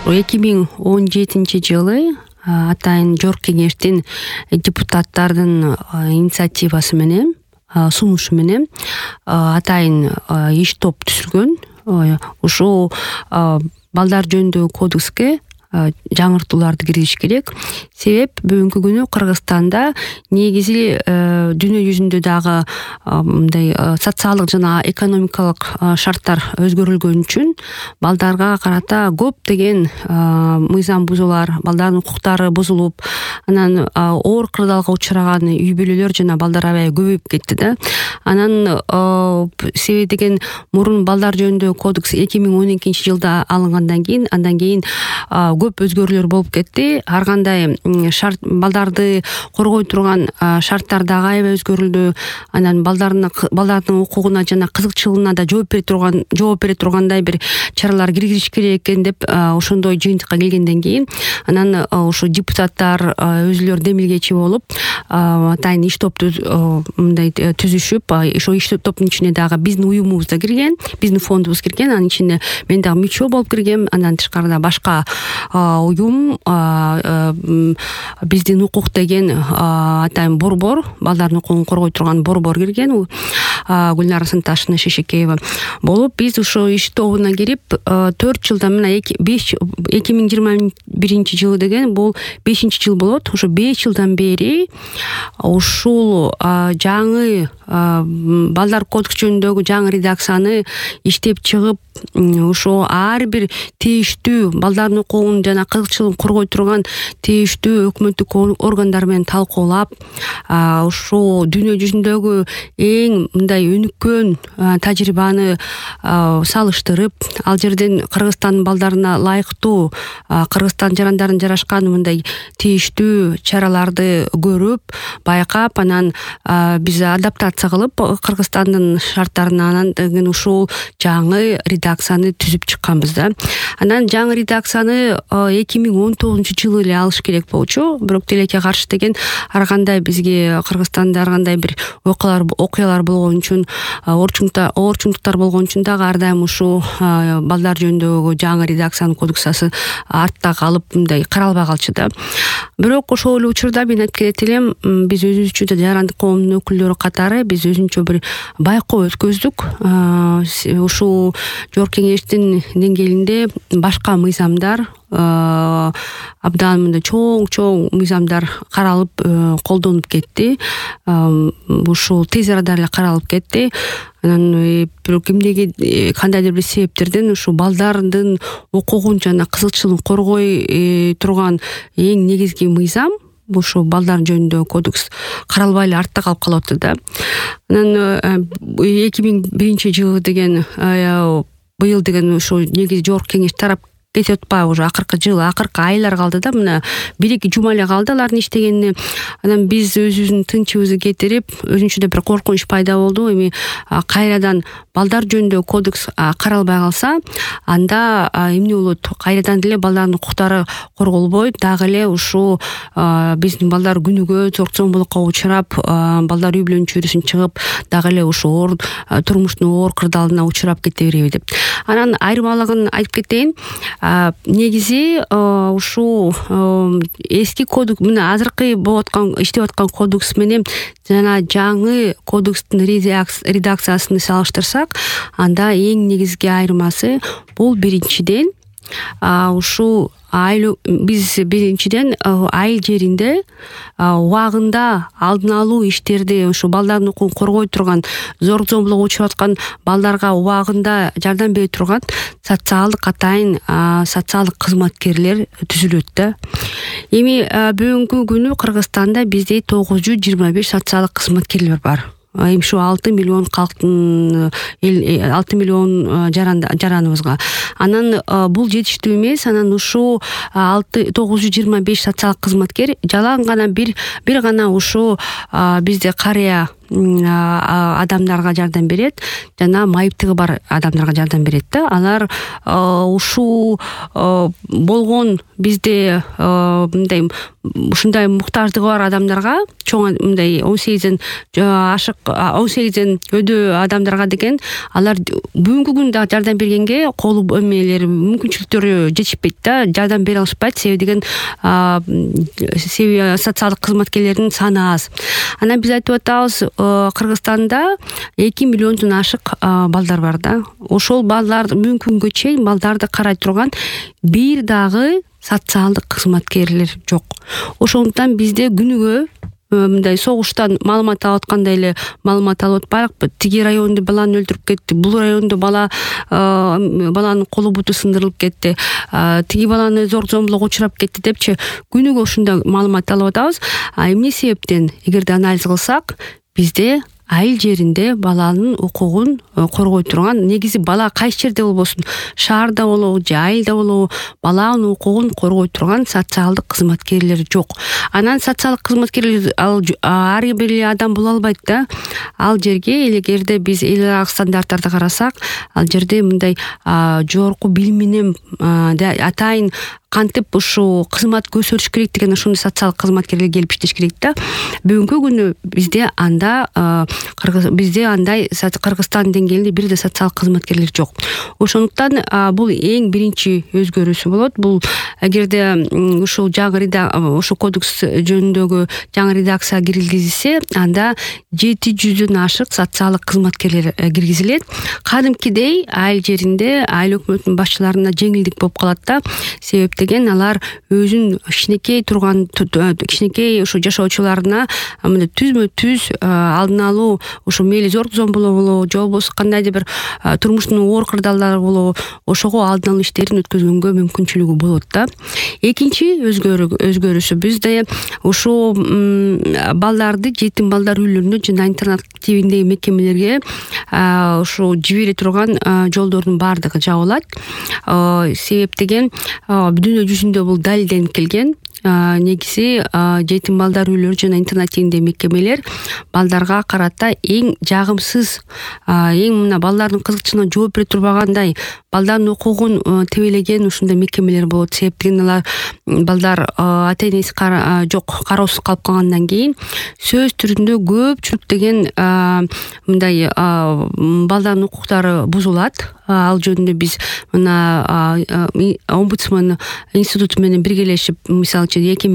2017-жылы атайын Жогорку Кеңештин депутаттардын инициативасы менен, сунушу менен атайын иш топ түзүлгөн. Ушул балдар жөнүндөгү кодекске жаңыртууларды киргизиш керек. Себеп бүгүнкү күнү Кыргызстанда негизи дүйнө жүзүндө дагы мындай социалдык жана экономикалык шарттар өзгөрүлгөн үчүн балдарга карата көп деген мыйзам бузуулар, балдардын укуктары бузулуп, анан оор кырдаалга учураган үй бүлөлөр жана балдар аябай көбөйүп кетти да. Анан себеби деген мурун балдар жөнүндөгү кодекс 2012-жылда алынгандан кийин, андан кийин көп өзгөрүүлөр болуп кетти. Ар кандай шарт, балдарды коргой турган шарттар дагы аябай өзгөрүлдү. Анан балдардын укугуна жана кызыкчылыгына да жооп бере тургандай бир чаралар киргизиш керек экен деп ошондой жыйынтыкка келгенден кийин анан ушу депутаттар өзүлөр демилгечи болуп атайын иш топ мындай түзүшүп, ошо иш топтун ичине дагы биздин уюмубуз да кирген, биздин фондубуз кирген. Анын ичинде мен дагы мүчө болуп киргем. Андан тышкарыда башка уюм, биздин укук деген атайын борбор, балдардын укугун коргой турган борбор кирген. Гүлнара Санташевна Шешекеева болуп, биз ошо иш тобуна кирип 4 жылдан мына 2021-жылы деген бул 5-жыл болот. Ошо 5 жылдан бери ушул жаңы балдар кодекс жөнүндөгү жаңы редакцияны иштеп чыгып, ошо ар бир тийиштүү балдардын укугун жана кызыкчылыгын коргой турган тийиштүү өкмөттүк органдар менен талкуулап, ошо дүйнө жүзүндөгү эң мындай өнүккөн тажрыйбаны салыштырып, ал жерден Кыргызстандын балдарына ылайыктуу, Кыргызстан жарандарын жарашкан мындай тийиштүү чараларды көрүп, байкап, анан биз адаптация кылып Кыргызстандын шарттарына анан ушул жаңы редакцияны түзүп чыкканбыз да. Анан жаңы редакцияны 2019-жылы эле алыш керек болчу. Бирок тилекке каршы деген ар кандай бизге Кыргызстанда ар кандай бир окуялар болгон үчүн, оорчундуктар болгон үчүн дагы ар дайым ушул балдар жөнүндөгү жаңы редакциянын кодексасы артта калып, мындай каралбай калчу да. Бирок ошол эле учурда мен айтып кетет элем, биз өзүбүзчө жарандык коомдун өкүлдөрү катары биз өзүнчө бир байкоо өткөздүк. Ушул Жогорку Кеңештин деңгээлинде башка мыйзамдар, абдан мындай чоң мыйзамдар каралып, колдонуп кетти. Ушул тез арада эле каралып кетти. Анан бирок эмнеге, кандайдыр бир себептерден ушул балдардын укугун жана кызыкчылыгын коргой турган эң негизги мыйзам, ушул балдар жөнүндөгү кодекс каралбай эле артта калып калып да. Анан 2001-жылы деген быйыл деген ошо негизи Жогорку Кеңеш тарап кетип атпайбы, уже акыркы жыл, акыркы айлар калды да, мына 1-2 жума эле калды алардын иштегенине. Анан биз өзүбүздүн тынчыбызды кетирип, өзүнчө бир коркунуч пайда болду. Эми кайрадан балдар жөнүндөгү кодекс каралбай калса, анда эмне болот? Кайрадан эле балдардын укуктары корголбой, дагы эле ушул биздин балдар күнүгө зор зомбулукка учурап, балдар үй бүлөнүн чөйрөсүн чыгып, дагы эле ушул турмуштун оор кырдаалына учурап кете береби деп. Анан айырмалыгын айтып кетейин. Негизи ушул эски кодекс, мына азыркы иштеп аткан кодекс менен жана жаңы кодекстин редакциясын салыштырсак, анда эң негизги айырмасы бул биринчиден ушул биз биринчиден айыл жеринде убагында алдын алуу иштерди, ушу балдардын укугун коргой турган, зор зомбулукка учурап аткан балдарга убагында жардам бере турган атайын социалдык кызматкерлер түзүлөт да. Эми бүгүнкү күнү Кыргызстанда бизде 925 социалдык кызматкерлер бар. Эми ушу 6 миллион калктын 6 миллион жараныбызга. Анан бул жетиштүү эмес. Анан ушу 925 социалдык кызматкер жалаң гана бир гана ушу бизде карыя адамдарга жардам берет жана майыптыгы бар адамдарга жардам берет да. Алар ушул болгон бизде мындай ушундай муктаждыгы бар адамдарга чоң мындай 18ден ашык 18ден өдө адамдарга деген алар бүгүнкү күндө жардам бергенге колу эмелери мүмкүнчүлүктөрү жетишпейт да, жардам бере алышпайт. Себеби деген социалдык кызматкерлердин саны аз. Анан биз айтып атабыз, Кыргызстанда 2 миллиондон ашык балдар бар да. Ошол балдар бүгүнкү күнгө чейин балдарды карай турган бир дагы социалдык кызматкерлер жок. Ошондуктан бизде күнүгө мындай согуштан маалымат алып аткандай эле маалымат алып атпайбы. Тиги райондо баланы өлтүрүп кетти, бул райондо баланын колу буту сындырылып кетти, тиги баланы зомбулукка учурап кетти депчи күнүгө ушундай маалымат алып атабыз. Эмне себептен? Эгерде анализ кылсак, бизде айыл жеринде баланын укугун коргой турган, негизи бала кайсы жерде болбосун, шаарда болобу же айылда болобу, баланын укугун коргой турган социалдык кызматкерлер жок. Анан социалдык кызматкерлер ар бир эле адам боло албайт да. Ал жерге эгерде биз эл аралык стандарттарды карасак, ал жерде мындай жогорку билим менен атайын кантип ушул кызмат көрсөтүш керек деген ошондой социалдык кызматкерлер келип иштеш керек да. Бүгүнкү күнү бизде андай Кыргызстан деңгээлинде бир да социалдык кызматкерлер жок. Ошондуктан бул эң биринчи өзгөрүүсү болот. Бул эгерде ушул ушул кодекс жөнүндөгү жаңы редакция киргизилсе, анда 700дөн ашык социалдык кызматкерлер киргизилет. Кадимкидей айыл жеринде айыл өкмөтүнүн башчыларына жеңилдик болуп калат да. Себеп деген алар өзүн кичинекей ушу жашоочуларына мындай түзмө-түз алдын алуу, ушу мейли зор зомбулоо болобу, же болбосо кандайдыр бир турмуштун оор кырдаалдары болобу, ошого алдын алуу иштерин өткөзгөнгө мүмкүнчүлүгү болот да. Экинчи өзгөрүүсү бизде ушу балдарды жетим балдар үйлөрүнө жана интернат тибиндеги мекемелерге ушу жибере турган жолдордун баардыгы жабылат. Себеп деген дүйнө жүзүндө бул далилденип келген. Негизи жетим балдар үйлөрү жана интернат тибиндеги мекемелер балдарга карата эң жагымсыз, эң мына балдардын кызыкчылыгына жооп бере турбагандай, балдардын укугун тебелеген ушундай мекемелер болот. Себеп деген алар балдар ата-энеси жок, кароосуз калып калгандан кийин сөз түрүндө көпчүлүк деген мындай балдардын укуктары бузулат. Ал жөнүндө биз мына омбудсман институту менен биргелешип, мисалы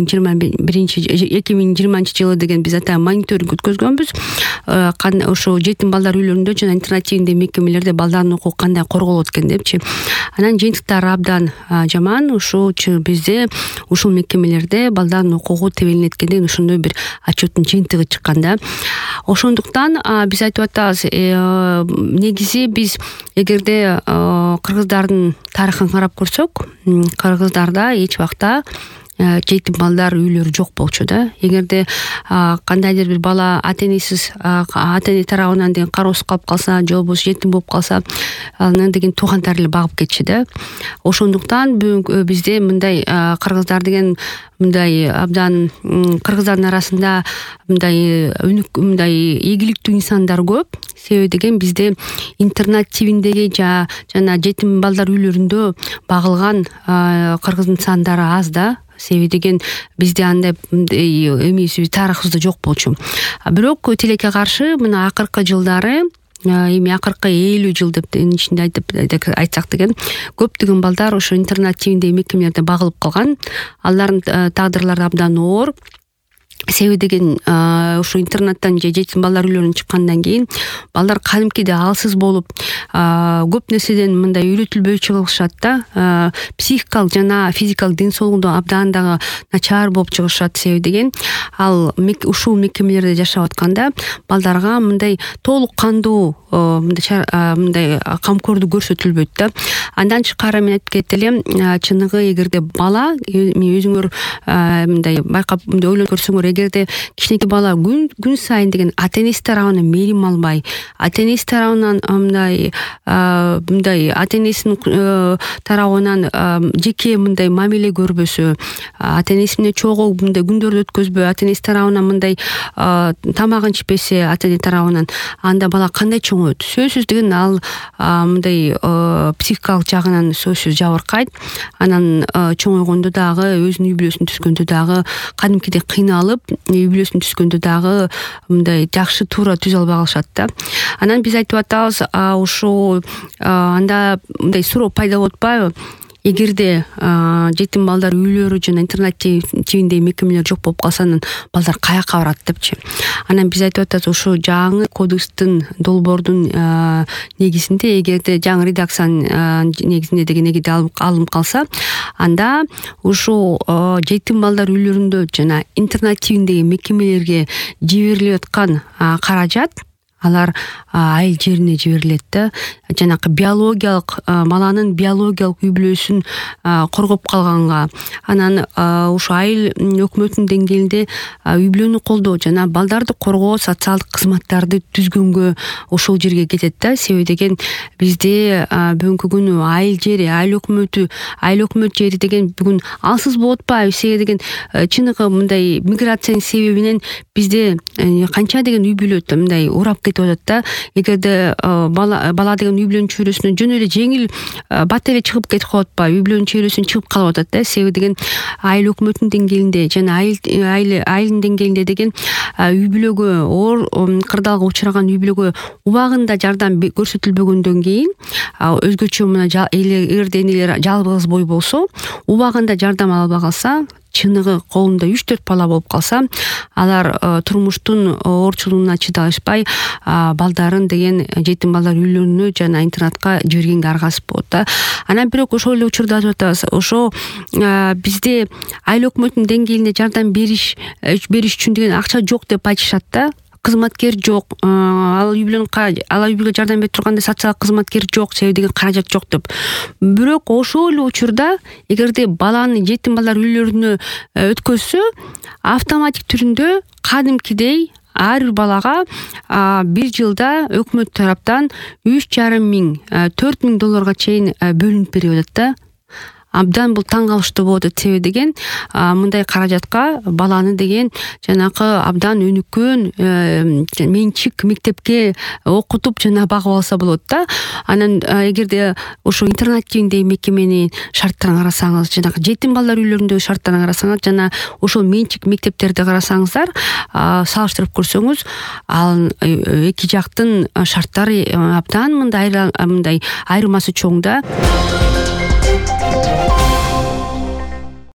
2020 жылы деген биз атайын мониторинг өткөзгөнбүз. Ошо жетим балдар үйлөрүндө жана интернат тибиндеги мекемелерде балдардын укугу кандай корголот экен депчи. Анан жыйынтыктары абдан жаман. Бизде ушул мекемелерде балдардын укугу тебелинет экен деген ошондой бир отчеттун жыйынтыгы чыккан да. Ошондуктан биз айтып атабыз, негизи биз эгерде кыргыздардын тарыхын карап көрсөк, кыргыздарда эч убакта жетим балдар үйлөрү жок болчу да. Эгерде кандайдыр бир бала ата-эне тарабынан деген кароосуз калып калса, же болбосо жетим болуп калса, анан деген туугандары эле багып кетчү да. Ошондуктан бизде мындай кыргыздар деген мындай абдан кыргыздардын арасында мындай ийгиликтүү инсандар көп. Себеби деген бизде интернат тибиндеги жана жетим балдар үйлөрүндө багылган кыргыздын сандары аз да. Себеби деген бизде андай тарыхыбызда жок болчу. Бирок тилекке каршы мына акыркы жылдары, акыркы 50 жыл деп ичинде айтсак деген көптөгөн балдар ошо интернат тибиндеги мекемелерде багылып калган. Алардын тагдырлары абдан оор. Себеби деген ушу интернаттан же жетим балдар үйлөрүнөн чыккандан кийин балдар кадимкидей алсыз болуп, көп нерседен мындай үйрөтүлбөй чыгышат да. Психикалык жана физикалык ден соолугу абдан дагы начар болуп чыгышат. Себеби деген ал ушул мекемелерде жашап атканда балдарга мындай толук кандуу мындай камкордук көрсөтүлбөйт да. Андан тышкары мен айтып кетелим, чыныгы эгерде бала, өзүңөр мындай байкап ойлонуп көрсөңөр, эгерде кичинекей бала күн сайын деген ата энеси тарабынан мээрим албай, ата энеси тарабынан мындай ата энесинин тарабынан жеке мындай мамиле көрбөсө, ата энеси менен чогуу мындай күндөрдү өткөзбөй, ата энеси тарабынан мындай тамагын ичпесе ата эне тарабынан, анда бала кандай чоңойт? Сөзсүз деген ал мындай психикалык жагынан сөзсүз жабыркайт. Анан чоңойгондо дагы, өзүнүн үй бүлөсүн түзгөндө дагы кадимкидей кыйналып, үй бүлөсүн түзгөндө дагы мындай жакшы туура түзө албай калышат да. Анан биз айтып атабыз, ушул анда мындай суроо пайда болуп атпайбы? Эгерде жетим балдар үйлөрү жана интернет тибиндеги мекемелер жок болуп калса, анан балдар каяка барат депчи. Анан биз айтып атабыз, ушу жаңы кодекстин долбоордун негизинде, эгерде жаңы редакциянын негизинде деген эгерде алынып калса, анда ушу жетим балдар үйлөрүндө жана интернет тибиндеги мекемелерге жиберилип аткан каражат алар айыл жерине жиберилет да. Жанакы биологиялык баланын биологиялык үй бүлөсүн коргоп калганга, анан ушу айыл өкмөтүнүн деңгээлинде үй бүлөнү колдоо жана балдарды коргоо социалдык кызматтарды түзгөнгө ошол жерге кетет да. Себеби деген бизде бүгүнкү күнү айыл жери, айыл өкмөт жери деген бүгүн алсыз болуп атпайбы? Себеби деген чыныгы мындай миграциянын себебинен бизде канча деген үй бүлө мындай урап кетип атат да. Эгерде бала деген үй бүлөнүн чөйрөсүнөн жөн эле жеңил бат эле чыгып кетип калып атпайбы? Үй бүлөнүн чөйрөсүнөн чыгып калып атат да. Себеби деген айыл өкмөтүнүн деңгээлинде жана айылдын деңгээлинде деген үй бүлөгө оор кырдаалга учураган үй бүлөгө убагында жардам көрсөтүлбөгөндөн кийин, өзгөчө мына эгерде энелер жалгыз бой болсо, убагында жардам ала албай калса, чыныгы колунда 3-4 бала болуп калса, алар турмуштун оорчулугуна чыдай алышпай балдарын деген жетим балдар үйлөрүнө жана интернатка жибергенге аргасыз болот да. Анан бирок ошол эле учурда айтып атабыз, ошо бизде айыл өкмөтүнүн деңгээлинде жардам бериш үчүн деген акча жок деп айтышат да. Кызматкер жок, ал үй бүлөгө жардам берип тургандай социалдык кызматкер жок, себеби деген каражат жок деп. Бирок ошол эле учурда эгерде баланы жетим балдар үйлөрүнө өткөзсө, автоматик түрүндө кадимкидей ар бир балага бир жылда өкмөт тараптан 3,5 миң, 4 миң долларга чейин бөлүнүп берип атат да. Абдан бул таң калыштуу болот. Себеби деген мындай каражатка баланы деген жанакы абдан өнүккөн менчик мектепке окутуп жана багып алса болот да. Анан эгерде ошо интернет тибиндеги мекеменин шарттарын карасаңыз, жанакы жетим балдар үйлөрүндөгү шарттарын карасаңыз, жана ошол менчик мектептерди карасаңыздар, салыштырып көрсөңүз, ал эки жактын шарттары абдан мындай айырмасы чоң да.